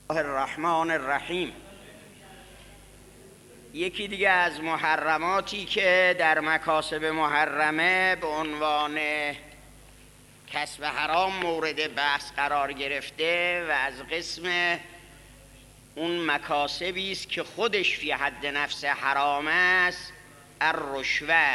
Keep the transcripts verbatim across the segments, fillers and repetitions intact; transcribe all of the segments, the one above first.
الرحمن الرحیم. یکی دیگه از محرماتی که در مکاسب محرمه به عنوان کسب حرام مورد بحث قرار گرفته و از قسم اون مکاسبی است که خودش فی حد نفس حرام است، الرشوه.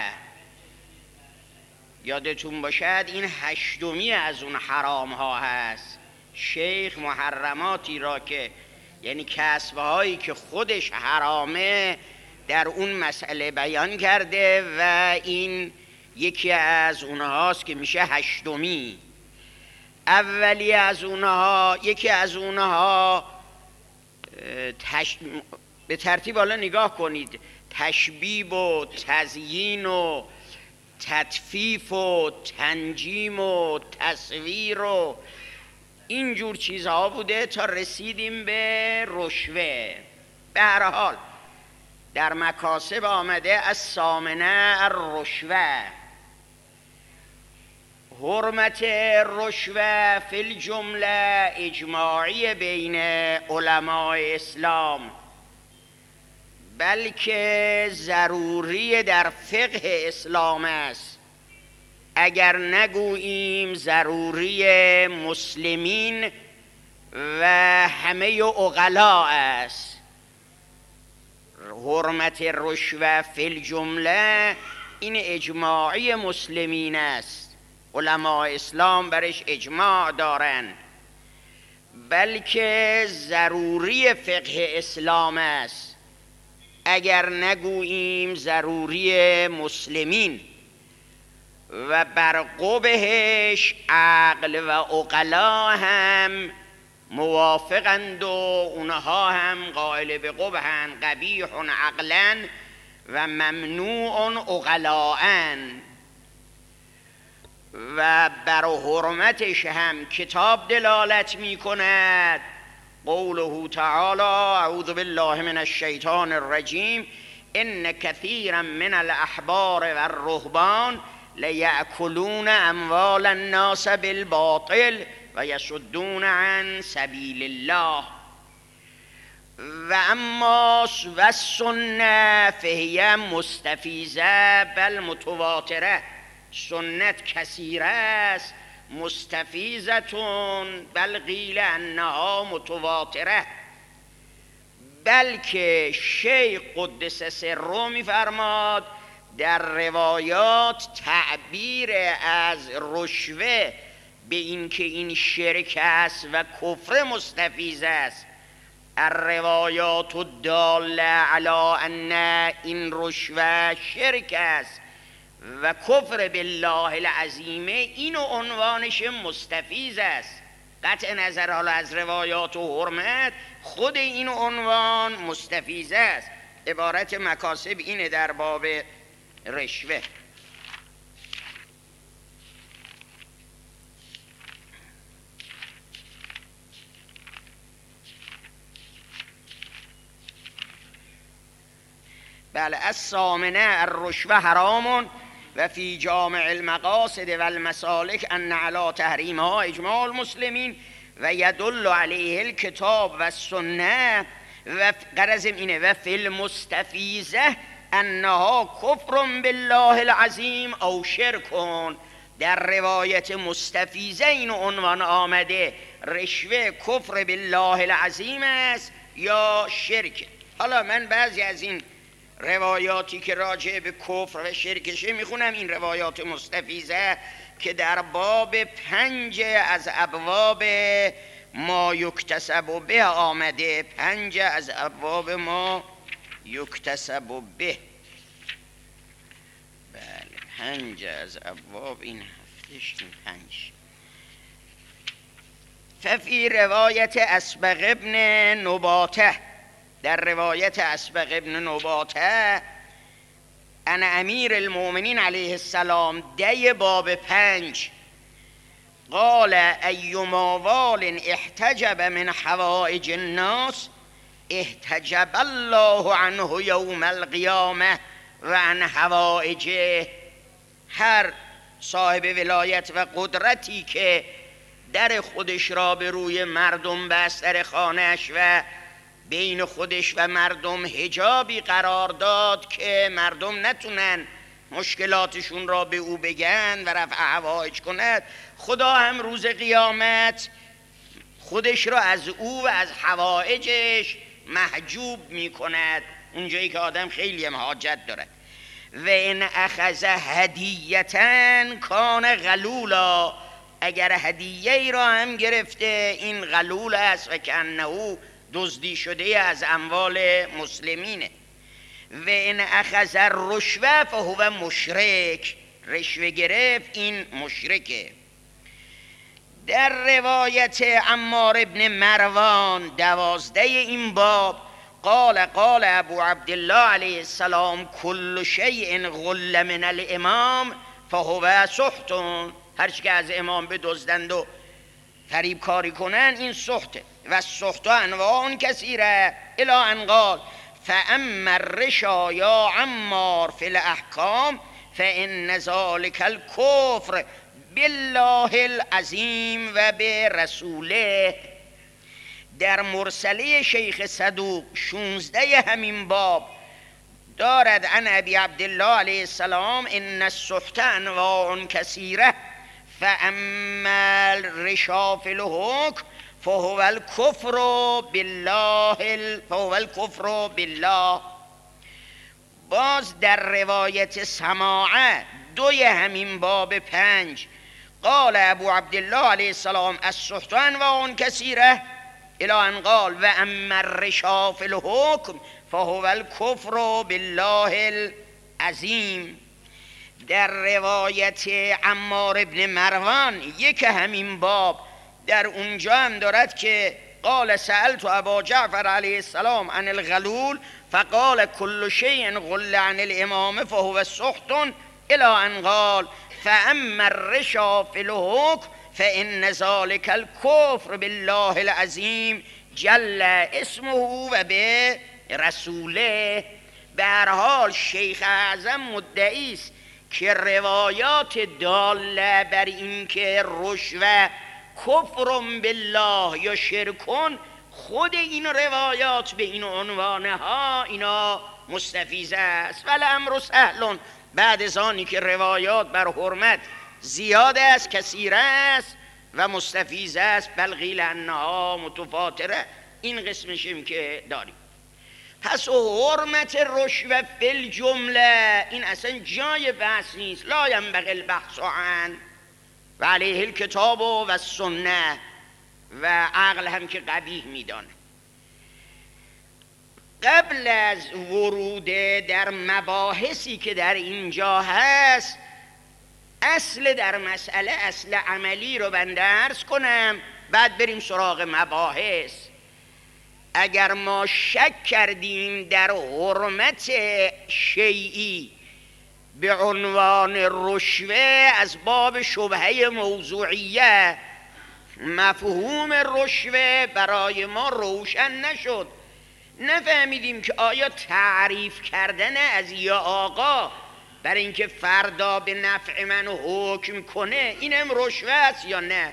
یادتون باشد این هشتمی از اون حرام ها هست. شیخ محرماتی را که یعنی کسب هایی که خودش حرامه در اون مسئله بیان کرده و این یکی از اونهاست که میشه هشتمی. اولی از اونها یکی از اونها تش... به ترتیب حالا نگاه کنید، تشبیب و تزیین و تطفیف و تنجیم و تصویر و اینجور چیزها بوده تا رسیدیم به رشوه. به هر حال در مکاسب آمده از سامنه الرشوه. حرمت رشوه فی الجمله اجماعی بین علماء اسلام، بلکه ضروری در فقه اسلام است. اگر نگوییم ضروری مسلمین و همه عقلا است. حرمت رشوه فی الجمله این اجماعی مسلمین است، علماء اسلام برش اجماع دارن، بلکه ضروری فقه اسلام است. اگر نگوییم ضروری مسلمین و بر قبحش عقل و عقلا هم موافقند و اونها هم قائل به قبحن، قبیح عقلا و ممنوع عقلاء. و بر حرمتش هم کتاب دلالت می کند. قوله تعالی اعوذ بالله من الشیطان الرجیم ان کثیرا من الاحبار والرهبان لیأکلون اموال الناس بالباطل و یصدون عن سبیل الله و اما و السنه فهی مستفیضه بل متواتره. سنت کثیره است، مستفیضتون بل قیل انها متواتره. بلکه شیخ قدس سره میفرماد در روایات تعبیر از رشوه به این که این شرک است و کفر مستفیض است. الروایات الداله علی ان این رشوه شرک است و کفر بالله العظیم، اینو عنوانش مستفیض است. قطع نظر حالا از روایات و حرمت، خود این عنوان مستفیض است. عبارت مکاسب اینه در باب رشوه. بله، الثامنه الرشوه حرام و فی جامع المقاصد و المسالک ان علی تحریمها اجماع المسلمین و یدل علیه الکتاب و السنه و غرض اینه و فی المستفیضه انها کفر بالله العظیم او شرکون. در روایت مستفیضه این عنوان آمده رشوه کفر بالله العظیم است یا شرک. حالا من بعضی از این روایاتی که راجع به کفر و شرکشه میخونم، این روایات مستفیضه که در باب پنج از ابواب ما یکتسب به آمده. پنج از ابواب ما یکتسب به، بله پنج از ابواب این هفتش این پنج. ففی روایت اسبغ ابن نباته، در روایت اسبغ ابن نباته ان امیر المؤمنین علیه السلام دی باب پنج قال ایما وال احتجب من حوائج الناس احتجب الله عنه یوم القیامه و عن حوائجه. هر صاحب ولایت و قدرتی که در خودش را به روی مردم بستر خانه‌اش و بین خودش و مردم حجابی قرار داد که مردم نتونن مشکلاتشون را به او بگن و رفع حوائج کند، خدا هم روز قیامت خودش را از او و از حوائجش محجوب می کند، اونجایی که آدم خیلی هم حاجت دارد. و این اخذ هدیتن کان غلولا، اگر هدیه ای را هم گرفته این غلول است و که انه دزدی شده از اموال مسلمینه. و این اخذ الرشوه فهو مشرک، رشوه گرفت این مشرکه. در روایت عمار ابن مروان دوازده این باب قال قال ابو عبدالله علیه السلام کل شیء غل من الامام فهو سحت، هرچی که از امام بدزدند و فریب کاری کنن این سحته. و سحت انواع کثیره الی ان قال فاما الرشا یا عمار فی الاحکام فان ذلک الکفر بالله العظیم و برسوله. در مرسله شیخ صدوق شونزده همین باب دارد عن ابی عبدالله علیه السلام ان السحت انواع کثیره فاما الرشا فی الحکم فهو الکفر بالله فهو الکفر بالله. باز در روایت سماعه دوی همین باب پنج قال ابو عبدالله علیه السلام السحت انواع کثیره الی ان قال و اما الرشا فی الحکم فهو الکفر بالله العظیم. در روایت عمار ابن مروان یک همین باب در اونجا هم دارد که قال سألت ابا جعفر علیه السلام عن الغلول فقال كل شيء غل عن الامام فهو سحت الى ان قال فاما الرشا في الحكم فان ذلك الكفر بالله العظیم جل اسمه و به رسوله. به هر حال شیخ اعظم مدعی است که روایات داله بر این که رشوه کفر بالله یا شرکن، خود این روایات به این عنوانه ها اینا مستفیض است. ولی امر سهل، بعد از آنی که روایات بر حرمت زیاد است کثیر است و مستفیض است بل قیل انها متفاتره، این قسمشیم که داریم. پس حرمت رشوه فی الجمله این اصلا جای بحث نیست، لا ینبغی البحث عنه و علیه الکتاب و السنه و عقل هم که قبیح میدانه. قبل از ورود در مباحثی که در اینجا هست، اصل در مسئله اصل عملی رو بنده عرض کنم، بعد بریم سراغ مباحث. اگر ما شک کردیم در حرمت شیئی به عنوان رشوه از باب شبهه موضوعیه، مفهوم رشوه برای ما روشن نشد، نفهمیدیم که آیا تعریف کردن از یا آقا برای اینکه فردا به نفع من حکم کنه اینم رشوه است یا نه،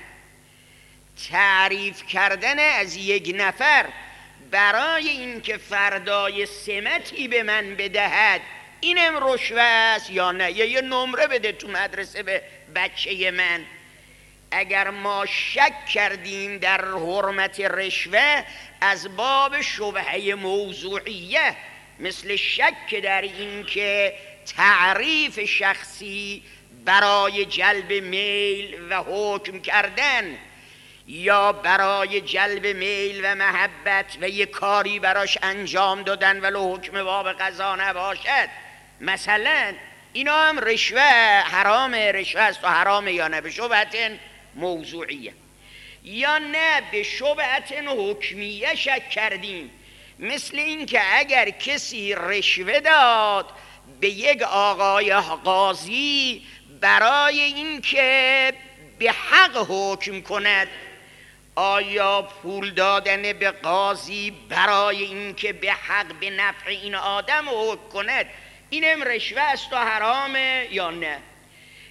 تعریف کردن از یک نفر برای اینکه فردای سمتی به من بدهد اینم رشوه است یا نه، یا یه نمره بده تو مدرسه به بچه من. اگر ما شک کردیم در حرمت رشوه از باب شبهه موضوعیه، مثل شک در این که تعریف شخصی برای جلب میل و حکم کردن یا برای جلب میل و محبت و یک کاری براش انجام دادن ولو حکم باب قضا نباشد، مثلا اینا هم رشوه حرام، رشوه است و حرامه یا نه به شبهت موضوعیه، یا نه به شبهت حکمیه شک کردیم، مثل این که اگر کسی رشوه داد به یک آقای قاضی برای این که به حق حکم کند، آیا پول دادن به قاضی برای این که به حق به نفع این آدم حکم کند اینم رشوه است و حرامه یا نه؟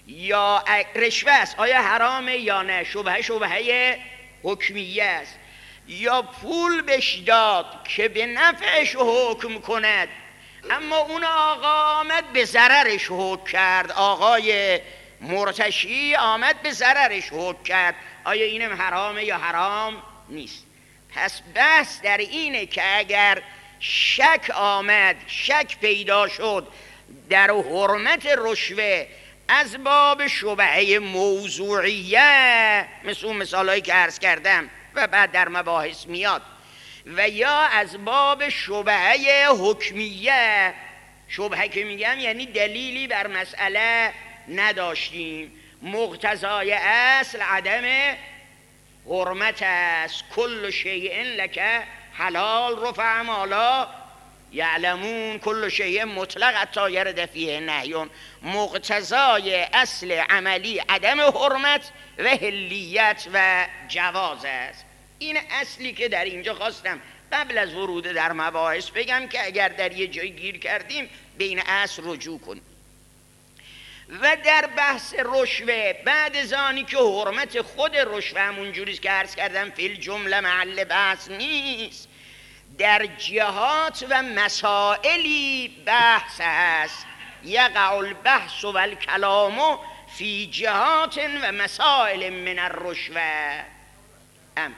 یا رشوه است، آیا حرامه یا نه؟ شبهه شبهه حکمیه است. یا پول بش داد که به نفعش حکم کند، اما اون آقا آمد به ضررش حکم کرد، آقای مرتشی آمد به ضررش حکم کرد، آیا اینم حرامه یا حرام نیست؟ پس بحث در اینه که اگر شک آمد، شک پیدا شد در حرمت رشوه از باب شبهه موضوعیه، مثل اون مثالایی که عرض کردم و بعد در مباحث میاد، و یا از باب شبهه حکمیه، شبهه که میگم یعنی دلیلی بر مسئله نداشتیم، مقتضای اصل عدم حرمت است، کل شیء لک حلال رفع مالا یعلمون، کل شیء مطلق حتی یرد فیه نهیون، مقتضای اصل عملی عدم حرمت و حلیت و جواز است. این اصلی که در اینجا خواستم قبل از ورود در مباحث بگم که اگر در یه جای گیر کردیم بین اصل رجوع کنیم. و در بحث رشوه بعد از آنی که حرمت خود رشوه همون جوریست که عرض کردم فی الجمله محل بحث نیست، در جهات و مسائلی بحث هست، یقع البحث و الکلام فی جهات و مسائل من الرشوه. ام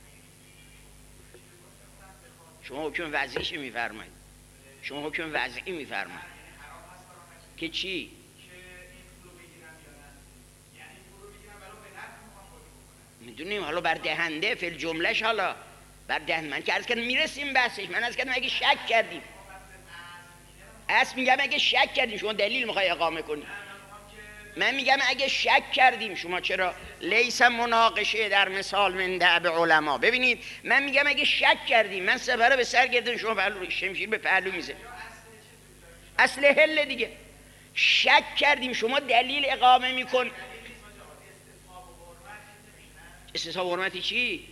شما حکم وضعیش میفرمایید، شما حکم وضعی میفرمایید که چی؟ میدونیم حالا بر دهنده فی الجملهش، حالا بر دهنده من که عرض کردم میرسیم بحثش، من عرض کردم اگه شک کردیم، اصل میگم اگه شک کردیم شما دلیل میخوای اقامه کنی، من میگم اگه شک کردیم شما چرا لیس مناقشه در مثال من دعب علما. ببینید من میگم اگه شک کردیم، من سفره به سر گردم شما پهلو شمشیر به پهلو میزه، اصل حل دیگه. شک کردیم شما دلیل اقامه میکن. استصحاب حرمتی چی؟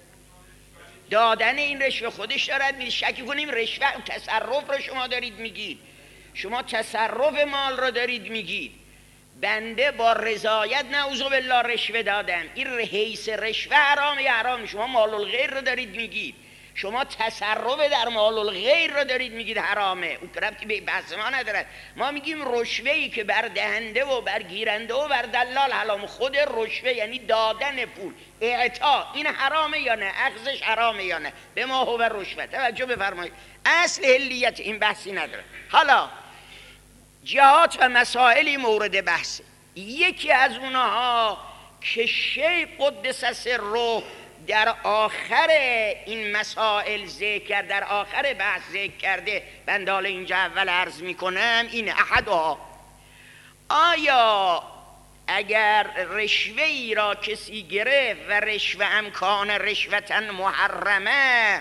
دادن این رشوه خودش دارد میگه، شکی کنیم رشوه تصرف رو شما دارید میگید، شما تصرف مال رو دارید میگید، بنده با رضایت نعوذ بالله رشوه دادم، این حیث رشوه حرام یا حرام؟ شما مال الغیر رو دارید میگید، شما تصرف در مال الغیر رو دارید میگید حرامه، اون ربطی به بحث ما ندارد. ما میگیم رشوه‌ای که بر دهنده و بر گیرنده و بر دلال حرام، خود رشوه یعنی دادن پول، اعطا، این حرامه یا نه؟ اخذش حرامه یا نه؟ به ما هو رشوه. توجه بفرمایید، اصل حلیت این بحثی نداره. حالا جهات و مسائلی مورد بحثه، یکی از اونها که شیخ قدس سره در آخر این مسائل ذکر کرد، در آخر بحث ذکر کرده، بنده حالا اینجا اول عرض میکنم، این احدها، آیا اگر رشوه ای را کسی گرفت و رشوه امکان رشوتا محرمه،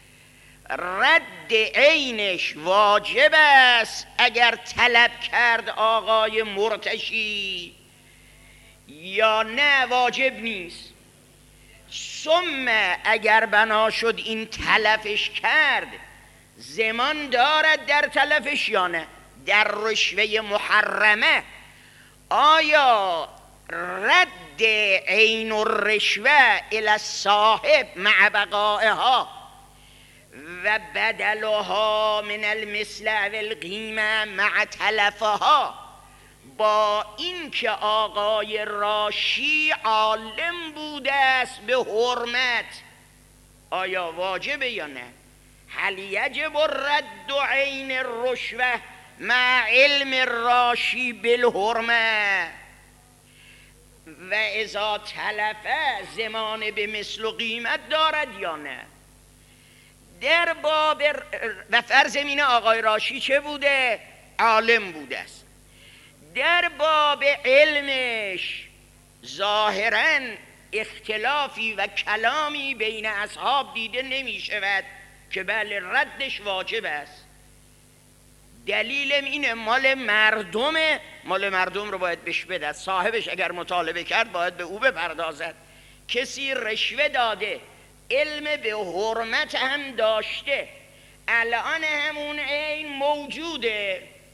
رد عینش واجب است اگر طلب کرد آقای مرتشی یا نه واجب نیست؟ ثم اگر بنا شد این تلفش کرد، زمان دارد در تلفش یا نه؟ در رشوه محرمه آیا رد عین الرشوه الی الصاحب مع بقائها و بدلها من المثل و القیمه مع تلفها، با این که آقای راشی عالم بوده است به حرمت، آیا واجبه یا نه؟ هل یجب رد عین الرشوه مع علم راشی بالحرمه و اذا تلفه زمان به مثل و قیمت دارد یا نه؟ در باب و فرض اینه آقای راشی چه بوده؟ عالم بوده است. در باب علمش ظاهراً اختلافی و کلامی بین اصحاب دیده نمی شود که بله ردش واجب است. دلیلم اینه مال مردمه، مال مردم رو باید بهش بدهد، صاحبش اگر مطالبه کرد باید به او بپردازد. کسی رشوه داده، علم به حرمت هم داشته، الان همون عین موجوده،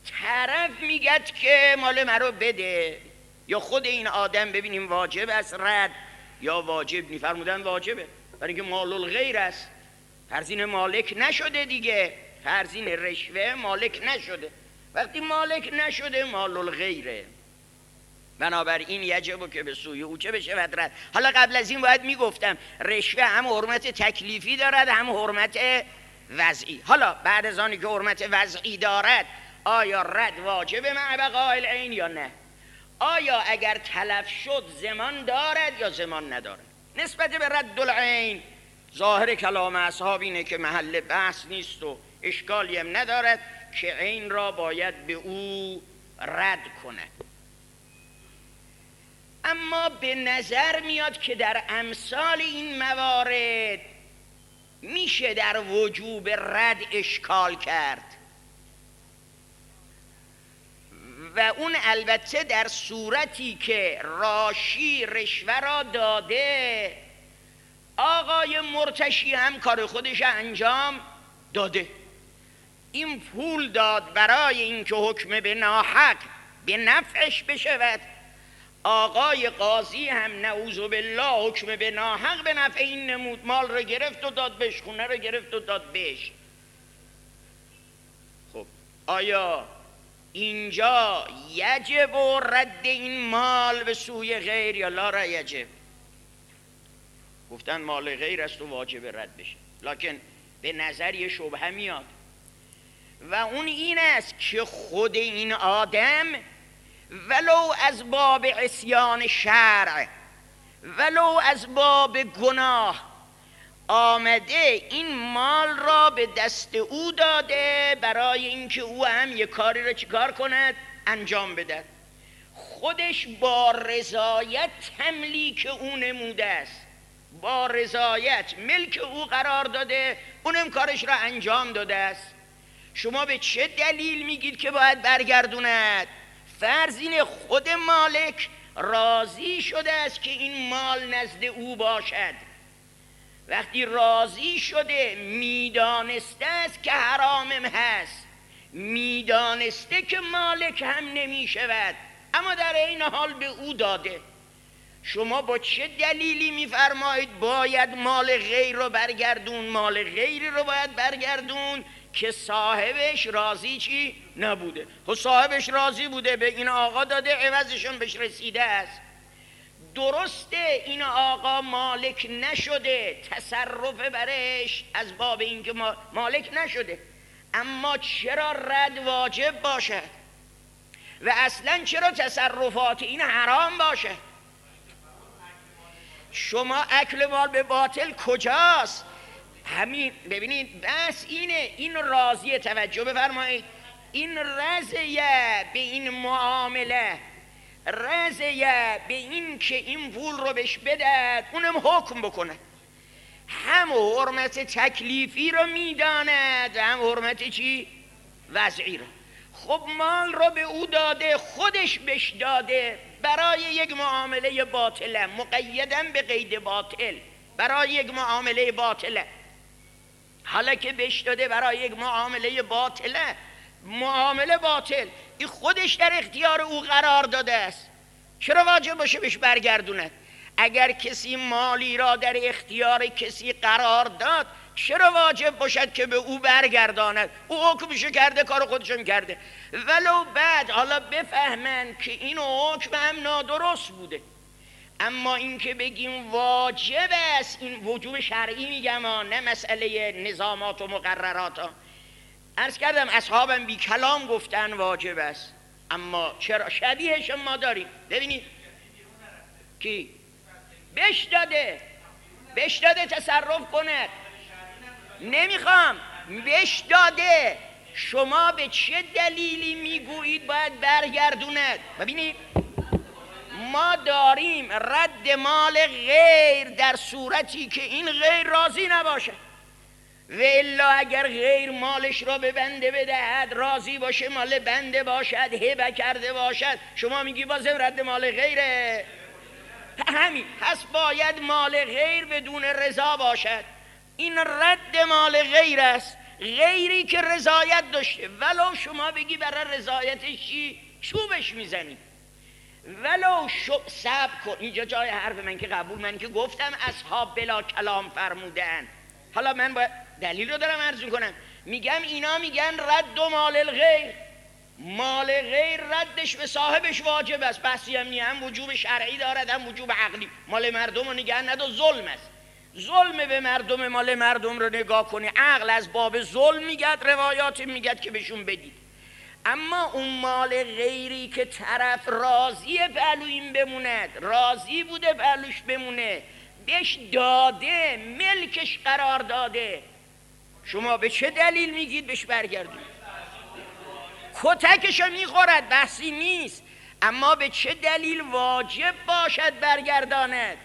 طرف میگد که مال مرا بده، یا خود این آدم ببینیم واجب است رد یا واجب نی. فرمودن واجبه، برای اینکه مال الغیر است، فرزین مالک نشده دیگه، فرزین رشوه مالک نشده. وقتی مالک نشده مال الغیره، بنابراین یجب که به سوی او چه بشه رد. حالا قبل از این باید میگفتم رشوه هم حرمت تکلیفی دارد هم حرمت وضعی. حالا بعد از آنی که حرمت وضعی دارد آیا رد واجب مع بقاء العین یا نه؟ آیا اگر تلف شد زمان دارد یا زمان ندارد؟ نسبت به رد العین ظاهر کلام اصحاب اینه که محل بحث نیست و اشکالی هم ندارد که عین را باید به او رد کنه. اما به نظر میاد که در امثال این موارد میشه در وجوب رد اشکال کرد و اون البته در صورتی که راشی رشوه را داده، آقای مرتشی هم کار خودش انجام داده، این پول داد برای اینکه حکم به ناحق به نفعش بشود، آقای قاضی هم نعوذ بالله حکم به ناحق به نفع این نمود، مال رو گرفت و داد بهش، خونه رو گرفت و داد بهش. خب آیا اینجا یجب و رد این مال به سوی غیر یا لا را یجب؟ گفتن مال غیر است و واجب رد بشه، لکن به نظر یه شبهه میاد و اون این است که خود این آدم ولو از باب عصیان شرع ولو از باب گناه آمده این مال را به دست او داده برای اینکه او هم یک کاری را چیکار کند؟ انجام بده. خودش با رضایت تملیک او نموده است، با رضایت ملک او قرار داده، اونم کارش را انجام داده است. شما به چه دلیل میگید که باید برگردوند؟ فرض اینه خود مالک راضی شده است که این مال نزد او باشد. وقتی راضی شده میدانسته است که حرامم هست، میدانسته که مالک هم نمی شود، اما در این حال به او داده. شما با چه دلیلی میفرمایید باید مال غیر رو برگردون؟ مال غیری رو باید برگردون که صاحبش راضی چی نبوده. خب صاحبش راضی بوده، به این آقا داده، عوضشون بهش رسیده است. درسته این آقا مالک نشده، تصرف برش از باب اینکه مالک نشده، اما چرا رد واجب باشد و اصلا چرا تصرفات این حرام باشد؟ شما اکل مال به باطل کجاست؟ همین ببینید بس اینه، این راضیه، توجه بفرمایید، این رضیه به این معامله، رضیه به این که این پول رو بهش بدهد، اونم حکم بکنه، هم حرمت تکلیفی رو میداند هم حرمت چی؟ وضعی رو. خب مال رو به او داده، خودش بهش داده برای یک معامله باطله، مقیدن به قید باطل، برای یک معامله باطله. حالا که بهش داده برای یک معامله باطله، معامله باطل، این خودش در اختیار او قرار داده است، چرا واجب باشه بهش برگردوند؟ اگر کسی مالی را در اختیار کسی قرار داد، چرا واجب باشد که به او برگرداند؟ او حکمشو کرده، کار خودشون کرده، ولو بعد حالا بفهمن که این حکم هم نادرست بوده. اما این که بگیم واجب است، این وجوب شرعی میگم، نه مسئله نظامات و مقررات ها. عرض کردم اصحابم بی کلام گفتن واجب است، اما چرا؟ شبیهش ما داریم. ببینید کی بهش داده، بهش داده تصرف کنه، نمیخوام، بهش داده، شما به چه دلیلی میگویید باید برگردوند؟ ببینید ما داریم رد مال غیر در صورتی که این غیر راضی نباشه، و الا اگر غیر مالش را به بنده بدهد، راضی باشه، مال بنده باشد، هبه کرده باشد، شما میگی بازم رد مال غیره. همین پس باید مال غیر بدون رضا باشد. این رد مال غیر است، غیری که رضایت داشته، ولو شما بگی برای رضایتش چی چوبش میزنی، ولو شب صبر کن. اینجا جای حرف من که قبول، من که گفتم اصحاب بلا کلام فرمودن. حالا من باید دلیل رو دارم عرض کنم. میگم اینا میگن رد و مال الغیر، مال غیر ردش به صاحبش واجب است. بحثی هم نی، هم وجوب شرعی دارد هم وجوب عقلی. مال مردم رو نگه ندار، ظلم است. ظلم به مردم، مال مردم رو نگاه کنی، عقل از باب ظلم میگد، روایات میگد که بهشون بدید. اما اون مال غیری که طرف راضی پهلوین بموند، راضی بوده پهلوش بمونه، بهش داده، ملکش قرار داده، شما به چه دلیل میگید بهش برگردونید؟ کتکشو میخورد، بحثی نیست، اما به چه دلیل واجب باشد برگرداند؟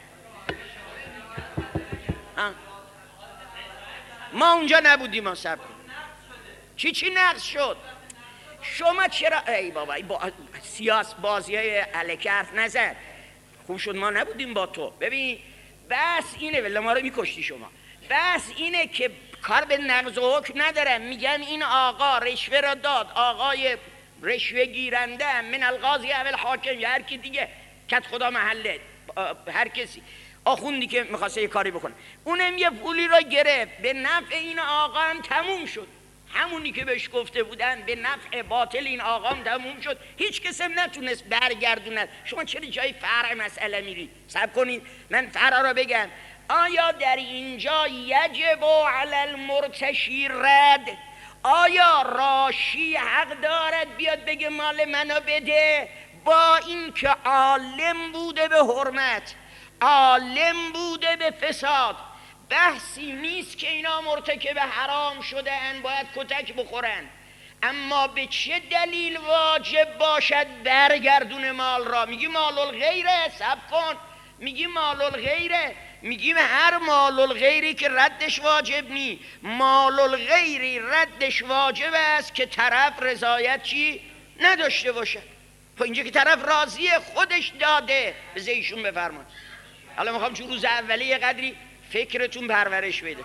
ما اونجا نبودیم، ما صبر کنیم. چی چی نقص شد؟ شما چرا ای بابا ای با... سیاس بازی های الکی حرف نزد. خوب شد ما نبودیم با تو. ببین بس اینه، ولی ما رو میکشتی شما. بس اینه که کار به نقض و حکم ندارم. میگم این آقا رشوه را داد، آقای رشوه گیرنده من القاضی اول حاکم یا هر کی دیگه، کت خدا محله، هر کسی آخوندی که میخواسته یه کاری بکنه، اونم یه پولی را گرفت، به نفع این آقا هم تموم شد. همونی که بهش گفته بودن به نفع باطل این آقا هم تموم شد، هیچ کس هم نتونست برگردوند. شما چرا جای فرع مسئله میری؟ صبر کنید من فرع را بگم. آیا در اینجا یجب علی المرتشی رد؟ آیا راشی حق دارد بیاد بگه مال منو بده؟ با این که عالم بوده به حرمت، عالم بوده به فساد، بحثی نیست که اینا مرتکب حرام شده ان باید کتک بخورن، اما به چه دلیل واجب باشد برگردون مال را؟ میگی مال الغیره، صبر کن، میگی مال الغیره، میگیم هر مال الغیری که ردش واجب نی، مال الغیری ردش واجب است که طرف رضایت چی نداشته باشه. خب اینجا که طرف راضیه، خودش داده، به ایشون بفرمایید. حالا میخوام چون روز اولی یه قدری فکرتون پرورش بده.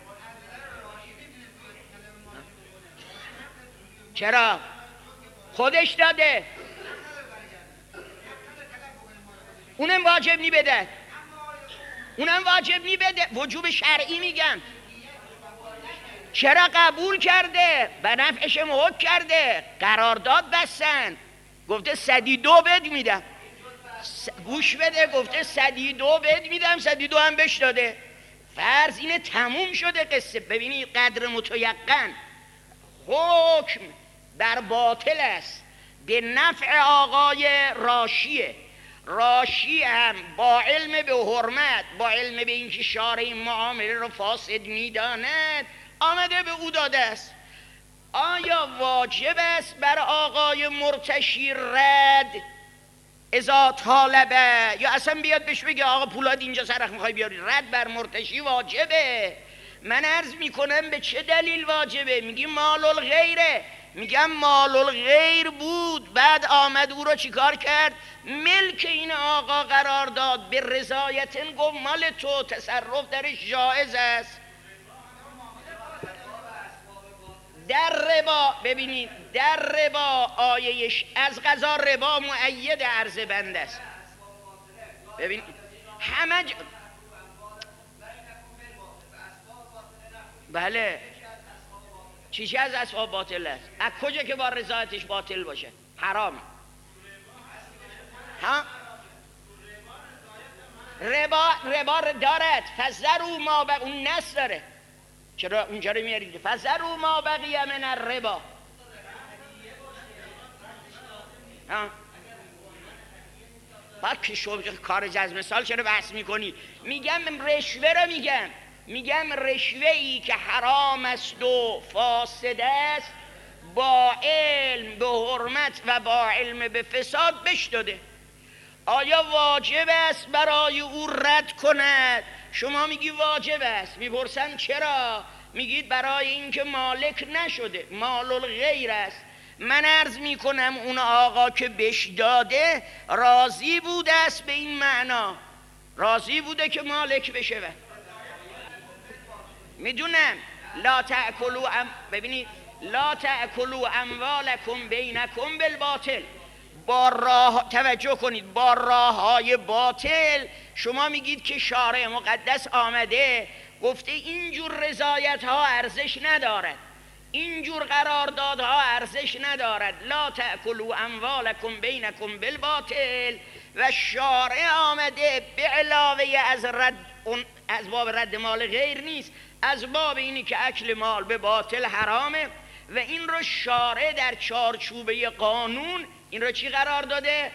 چرا؟ خودش داده، اونم واجب نی بده، اونم واجب نی بده، وجوب شرعی میگم. چرا قبول کرده؟ به نفعش حکم کرده، قرارداد بستن، گفته صدی دو بد میدم، گوش بده، گفته صدی دو بد میدم، صدی دو هم بهش داده. فرض اینه تموم شده قصه. ببینید قدر متیقن حکم بر باطل است به نفع آقای راشیه. راشی هم با علم به حرمت، با علم به اینکه شارع این معامله رو فاسد میداند، آمده به او داده است. آیا واجب است بر آقای مرتشی رد اذا طالبه، یا اصلا بیاد بهش بگه آقا پولاد اینجا سرخ میخوای بیاری؟ رد بر مرتشی واجبه. من عرض میکنم به چه دلیل واجبه؟ میگی مال الغیره، میگم مال الغیر بود، بعد آمد او رو چیکار کرد؟ ملک این آقا قرار داد، به رضایتن گفت مال تو، تصرف درش جایز است. در ربا، ببینید در ربا آیهش از قضا ربا مؤید عرض بنده است. ببینید همه ج... بله چیزی از اسباب باطل است. از کجا که با رضایتش باطل باشه حرامه؟ ها؟ ربا ربا دارد، فذروا ما بقی، اون نص داره. چرا اونجا رو میارید؟ فذروا ما بقی من الربا. ها؟ بعد که شما کار جزم مثال چرا بحث میکنی؟ میگم رشوه رو میگم، میگم رشوه ای که حرام است و فاسد است، با علم به حرمت و با علم به فساد بش داده. آیا واجب است برای او رد کند؟ شما میگی واجب است. میپرسم چرا؟ میگید برای اینکه مالک نشده، مال الغیر است. من عرض میکنم اون آقا که بش داده راضی بوده است، به این معنا راضی بوده که مالک بشه. میدونم لا تأکلوا ام... ببینید لا تأکلوا اموالکم بینکم بالباطل، با راه، توجه کنید، با راههای باطل. شما میگید که شارع مقدس آمده گفته اینجور رضایت ها ارزش ندارد، اینجور قراردادها ارزش ندارد. لا تأکلوا اموالکم بینکم بالباطل. و شارع آمده به علاوه از رد از باب رد مال غیر نیست، از باب اینی که اکل مال به باطل حرامه و این رو شارع در چارچوبه قانون این رو چی قرار داده؟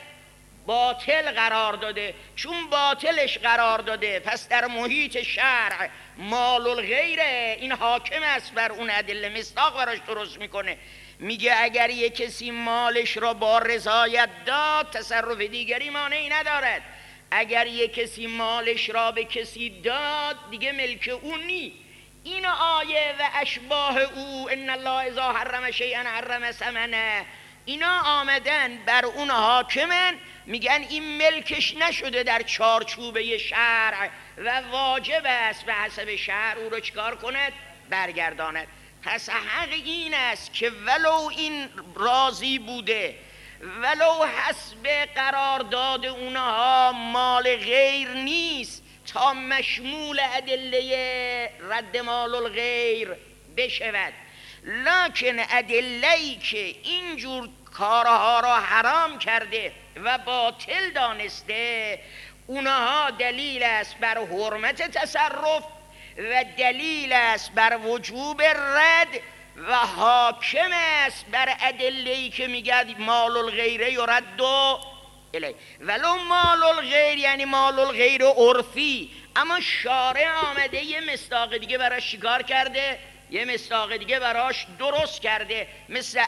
باطل قرار داده. چون باطلش قرار داده پس در محیط شرع مال الغیره، این حاکم است بر اون ادله، مصداق براش درست میکنه. میگه اگر یک کسی مالش را با رضایت داد تصرف دیگری مانعی ندارد، اگر یک کسی مالش را به کسی داد دیگه ملک اون نی. این آیه و اشباه او ان الله اذا حرم شیئا حرم ثمنه، اینا آمدن بر اون حاکمن، میگن این ملکش نشده در چارچوبه شرع و واجب است به حسب شرع او رو چکار کند؟ برگرداند. پس حق این است که ولو این راضی بوده، ولو حسب قرارداد اونها مال غیر نیست تا مشمول ادله رد مال الغیر بشود، لکن ادله‌ای که اینجور کارها را حرام کرده و باطل دانسته اونها دلیل است بر حرمت تصرف و دلیل است بر وجوب رد و حاکم است بر ادله‌ای که میگه مال الغیره یرد الی، ولو مال الغیر یعنی مال الغیر عرفی، اما شارع آمده یه مصداق دیگه براش چیکار کرده؟ یه مصداق دیگه براش درست کرده، مثل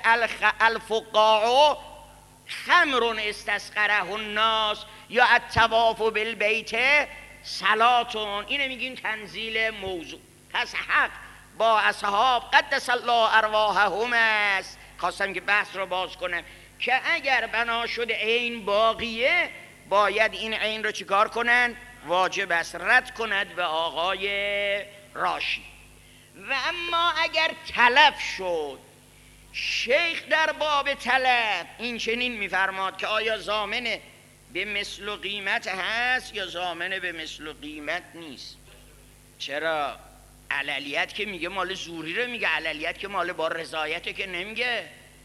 الفقاع خمر استسقره الناس یا الطواف بالبیت صلاتون. اینه میگیم تنزیل موضوع. پس حق با اصحاب قدس الله ارواحهم است. خواستم که بحث رو باز کنم که اگر بنا شده عین باقیه باید این عین رو چیکار کنن؟ واجب است رد کند به آقای راشی. و اما اگر تلف شد، شیخ در باب تلف این چنین میفرماد که آیا ضامن به مثل و قیمت هست یا ضامن به مثل و قیمت نیست؟ چرا؟ عللیت که میگه مال زوری رو میگه، عللیت که مال با رضایت که نمیگه.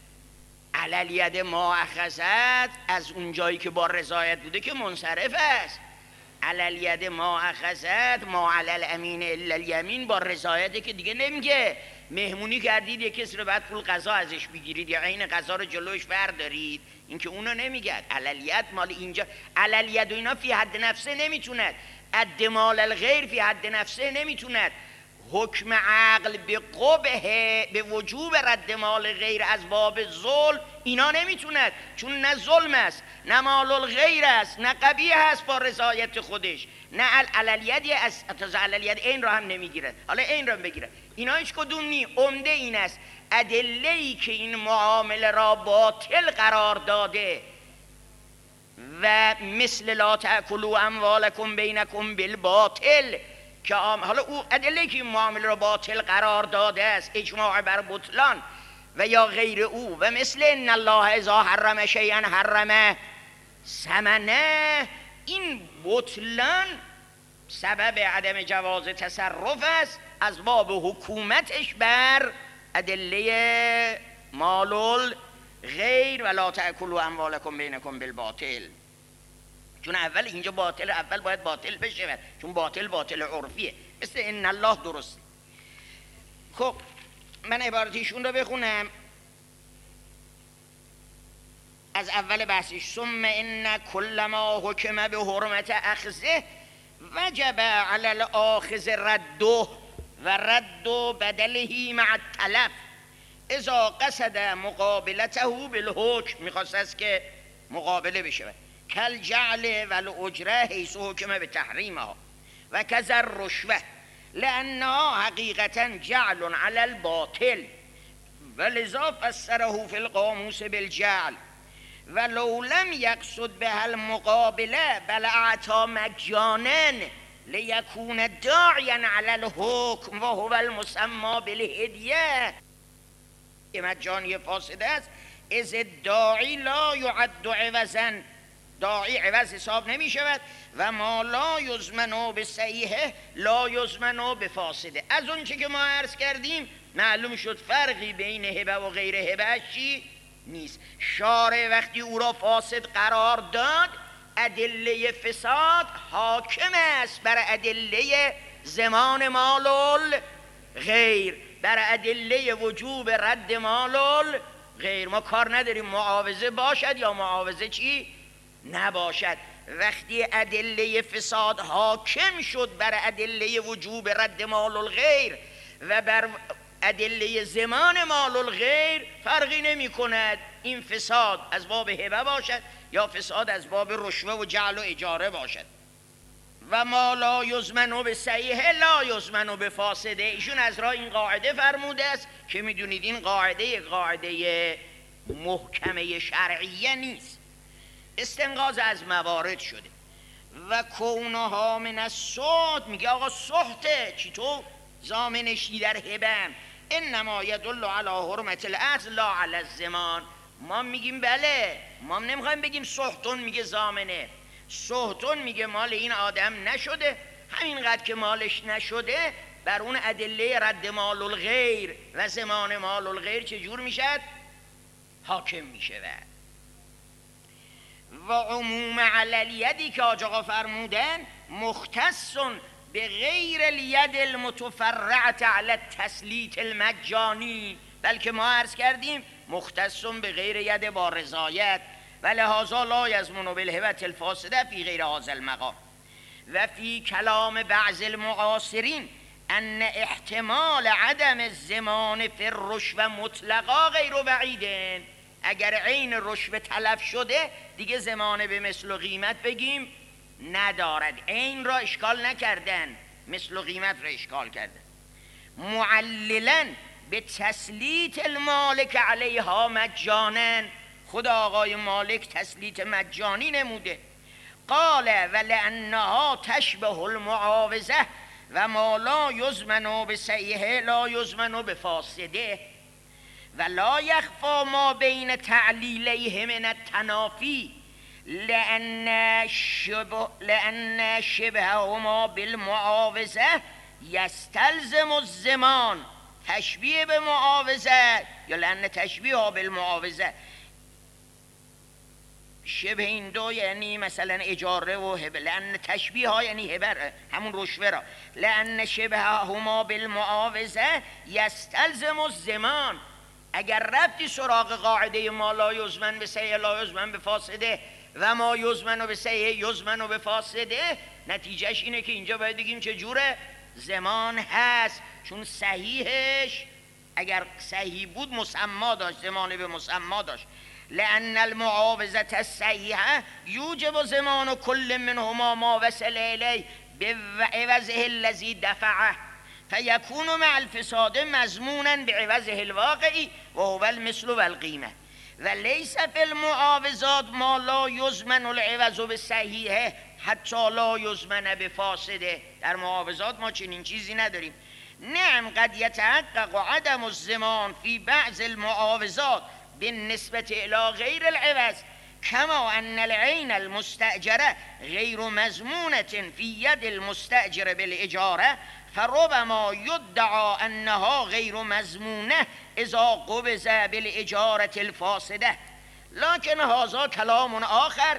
عللیت ماخذت از اون جایی که با رضایت بوده که منصرف است. عللیت ماخذت ما علی الامین الا الیمین با رضایت که دیگه نمیگه. مهمونی کردید یک کسی رو بعد پول غذا ازش بگیرید یا عین غذا رو جلوش بردارید، این که اونو نمیگه. عللیت مال اینجا، عللیت و اینا فی حد نفسه نمیتوند، اد مال الغیر فی حد نفسه نمیتوند. حکم عقل به قبه به وجوب رد مال غیر از باب ظلم اینا نمیتوند، چون نه ظلم است نه مال الغیر است نه قبیح است با رضایت خودش، نه عللیتی از اتازه عللیت این را هم نمیگیرد. حالا این را بگیرد، اینا هیچ کدوم نی. عمده این است ادله‌ای که این معامله را باطل قرار داده و مثل لا تأکلوا اموالکم بینکم بالباطل که حالا او ادله که این معامله را باطل قرار داده است اجماع بر بطلان و یا غیر او، و مثل ان الله اذا حرم شیئا حرم ثمنه، این بطلان سبب عدم جواز تصرف است از باب حکومتش بر ادله مال الغیر و لا تأکلوا اموالکم بینکم بالباطل. چون اول اینجا باطل، اول باید باطل بشه، چون باطل باطل عرفیه، مثل ان الله درسته. خب من عبارتیشون رو بخونم از اول بحثش. ثم ان کل ما حکم به حرمت اخذه وجب علی الاخذ رده و رد بدله مع التلف اذا قصد مقابلته بالحکم، میخواست است که مقابله بشه، کل جعل والاجره حیث حکم به تحریمها و کذا رشوه لانها حقیقتا جعل علی الباطل ولذا فسره فی القاموس بالجعل ولو لم یقصد به المقابله بل اعطا مجانا لیکون داعیا علی الحکم و هو المسمى بالهدیه که مجانی فاسد است. از داعی لا یعد عوضا، داعی عوض حساب نمی شود. و ما لا یضمن بصحیحه لا یضمن بفاسده. از اون چه که ما عرض کردیم معلوم شد فرقی بین هبه و غیر هبه چی نیست. شارع وقتی او را فاسد قرار داد، ادله فساد حاکم است بر ادله ضمان مال غیر، بر ادله وجوب رد مال غیر. ما کار نداریم معاوضه باشد یا معاوضه چی نباشد. وقتی ادله فساد حاکم شد بر ادله وجوب رد مال الغیر و بر ادله ضمان مال الغیر، فرقی نمی کند این فساد از باب هبه باشد یا فساد از باب رشوه و جعل و اجاره باشد. و ما لا یضمن بصحیحه لا یضمن بفاسده. ایشون از راه این قاعده فرموده است که میدونید این قاعده قاعده محکمه شرعیه نیست، استنقاض از موارد شده. و کونها من السحت، میگه آقا سحته چطور ضامنشی در هبم، انما یدل علی حرمت الاصل لا علی الضمان. ما میگیم بله، ما نمیخوایم بگیم سحتون میگه ضامنه، سحتون میگه مال این آدم نشده، همینقدر که مالش نشده بر اون ادله رد مال الغیر و ضمان مال الغیر چجور میشد حاکم میشه. و عموم علی الیدی که آج آقا فرمودن مختص به غیر الید المتفرعه علی التسلیط المجانی، بلکه ما عرض کردیم مختص به غیر ید با رضایت. و لهذا لا یضمن بالهبة الفاسده فی غیر هذا المقام. و فی کلام بعض المعاصرین ان احتمال عدم الضمان فی الرشوه مطلقا غیر بعیدن. اگر عین رشوه تلف شده دیگه ضمان به مثل و قیمت بگیم ندارد، عین را اشکال نکردن، مثل و قیمت را اشکال کردن. معللا به تسلیط المالک علیها مجانا، خود آقای مالک تسلیط مجانی نموده. قال ولانها تشبه المعاوضه و ما لا یضمن بصحیحه لا یضمن بفاسده. و لا یخفا ما بین تعلیلیه من التنافی لأن شبه لأن شبههما بالمعاوضه یستلزم الضمان. تشبیه به معاوضه یا لأن تشبیه بالمعاوضه، شبه این دو یعنی مثلا اجاره و هبه، لأن تشبیه ها یعنی هبه همون رشوه را، لأن شبههما بالمعاوضه یستلزم الضمان. اگر رفتی سراغ قاعده ما لا یضمن بصحیح لا یضمن بفاسده و ما یضمن بصحیح یضمن بفاسده، نتیجهش اینه که اینجا باید بگیم چجوره ضمان هست، چون صحیحش اگر صحیح بود مسما داشت، ضمان به مسما داشت. لأن المعاوضة الصحیحه یوجب ضمان کل منهما ما وصل الیه بعوضه الذی دفعه فیکون مع الفساد مضمونا بعوضه الواقعی و هو المثل و القیمه. و لیس فی المعاوضات ما لا یضمن العوض بالصحیحه حتی لا یضمن بفاسده. در معاوضات ما چنین چیزی نداریم. نعم قد یتحقق عدم الضمان فی بعض المعاوضات بالنسبه الی غیر العوض کما ان العین المستأجره غیر مضمونة فی ید المستأجر بالاجاره فربما یدعا انها غیر مضمونه اذا قبض بالاجاره الفاسده. لكن هذا کلام آخر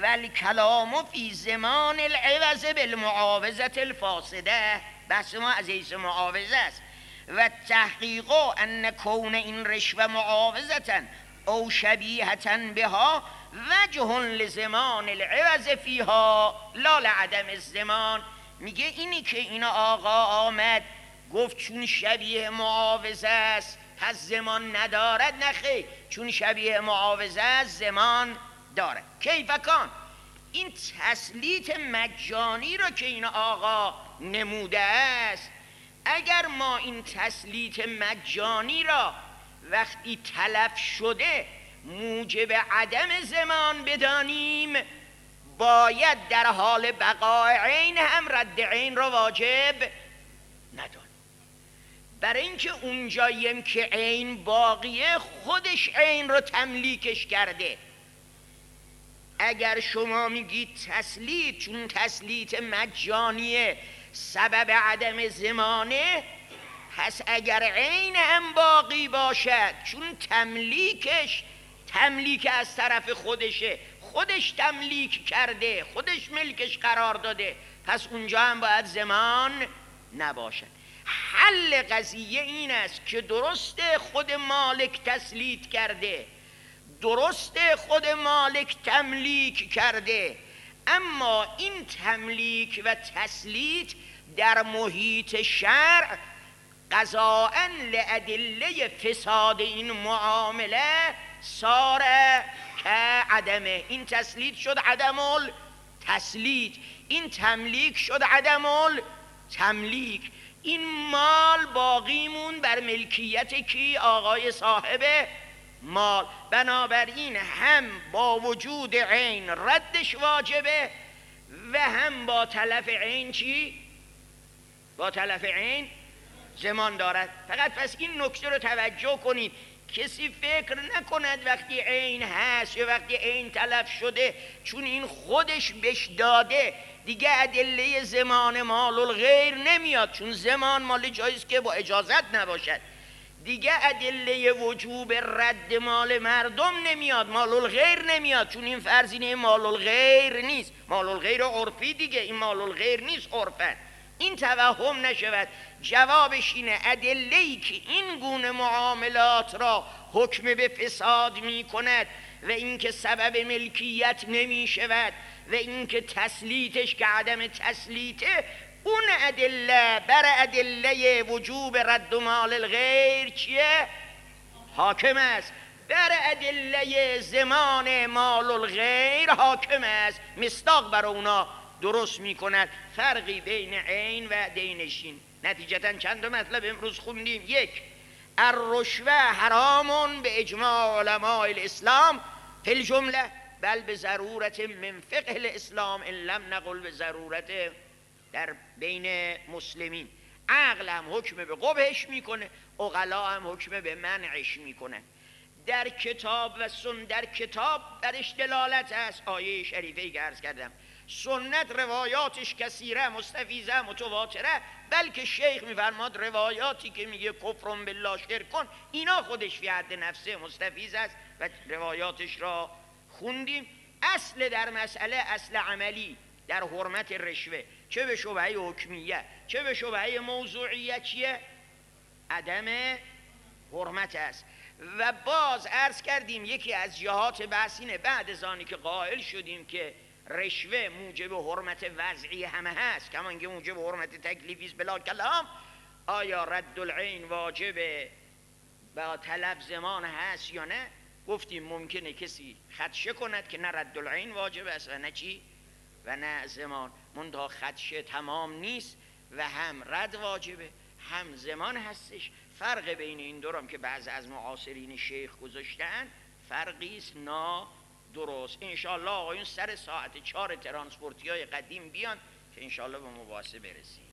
والکلام فی ضمان العوض بالمعاوضه الفاسده. بحث ما از حیث معاوضه است. و تحقیق ان کون این رشوه معاوضه او شبیهه بها وجه لضمان العوض فیها لا لعدم الضمان. میگه اینی که اینا آقا آمد گفت چون شبیه معاوضه است پس ضمان ندارد، نخیر، چون شبیه معاوضه است ضمان دارد. کیف کان؟ این تسلیط مجانی رو که اینا آقا نموده است، اگر ما این تسلیط مجانی را وقتی تلف شده موجب عدم ضمان بدانیم، باید در حال بقای عین هم رد عین را واجب ندان. برای اینکه اونجاییم که عین باقیه خودش عین رو تملیکش کرده. اگر شما میگید تسلیت، چون تسلیت مجانیه سبب عدم زمانه، پس اگر عین هم باقی باشد چون تملیکش تملیک از طرف خودشه، خودش تملیک کرده، خودش ملکش قرار داده، پس اونجا هم باید زمان نباشد. حل قضیه این است که درسته خود مالک تسلیت کرده، درسته خود مالک تملیک کرده، اما این تملیک و تسلیت در محیط شرع قضاءً لأدله فساد این معامله صار که عدمه. این تسلیت شد عدم التسلیت، این تملیک شد عدم التملیک. این مال باقیمون بر ملکیت کی؟ آقای صاحب مال. بنابراین هم با وجود عین ردش واجبه و هم با تلف عین چی؟ با تلف عین زمان دارد. فقط پس این نکته رو توجه کنید، کسی فکر نکند وقتی عین هست یا وقتی عین تلف شده چون این خودش بش داده دیگه ادله زمان مال الغیر نمیاد، چون زمان مال جاییست که با اجازت نباشد. دیگه ادله وجوب رد مال مردم نمیاد، مال الغیر نمیاد، چون این فرضینه مال الغیر نیست، مال الغیر عرفی دیگه، این مال الغیر نیست عرفن. این توهم نشود. جوابش اینه ادله‌ای که این گونه معاملات را حکم به فساد می کند و اینکه سبب ملکیت نمی شود و اینکه تسلیتش که عدم تسلیته، اون ادله بر ادله وجوب رد مال الغیر چیه؟ حاکم است. بر ادله زمان مال الغیر حاکم است، مصداق بر اونا درست می کند. فرقی بین عین و دینشین. نتیجتا چند مطلب امروز خوندیم. یک، الرشوه حرام به اجماع علماء الاسلام فی الجمله بل به ضرورت من فقه الاسلام ان لم نقل به ضرورت در بین مسلمین. عقل هم حکم به قبحش میکنه، عقلا هم حکم به منعش میکنه. در کتاب و سن در کتاب درش دلالت است، آیه شریفه که عرض کردم. سنت روایاتش کثیره، مستفیضه، متواتره، بلکه شیخ میفرماد روایاتی که میگه کفر بالله شرک کن، اینا خودش فی حد نفسه مستفیض است و روایاتش را خوندیم. اصل در مسئله اصل عملی در حرمت رشوه، چه به شبهه حکمیه چه به شبهه موضوعیه، چیه؟ عدم حرمت است. و باز عرض کردیم یکی از جهات بحث اینه، بعد از آنی که قائل شدیم که رشوه موجب حرمت وضعی همه هست، کمان که موجب حرمت تکلیفی است بلا کلام، آیا رد العین واجب با طلب زمان هست یا نه؟ گفتیم ممکنه کسی خدشه کند که نه رد العین واجب است و نه چی و نه زمان، منتها خدشه تمام نیست و هم رد واجبه هم زمان هستش. فرق بین این دو هم که بعض از معاصرین شیخ گذاشتن فرقی است نا درست. انشاءالله آقایون سر ساعت چهار ترانسپورتی های قدیم بیان که انشاءالله به مباحثه برسیم.